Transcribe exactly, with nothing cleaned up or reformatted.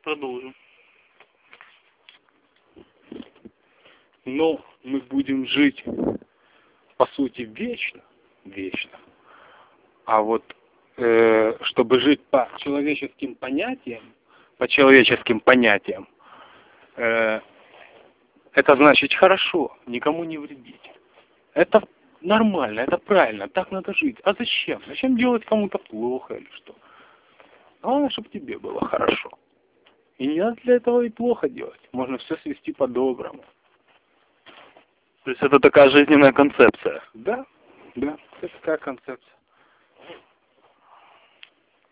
продолжим. Но мы будем жить, по сути, вечно, вечно. А вот, э, чтобы жить по человеческим понятиям, по человеческим понятиям, э, это значит хорошо, никому не вредить. Это нормально, это правильно, так надо жить. А зачем? Зачем делать кому-то плохо или что? Главное, чтобы тебе было хорошо. И не надо для этого и плохо делать. Можно все свести по-доброму. То есть это такая жизненная концепция? Да, да, это такая концепция.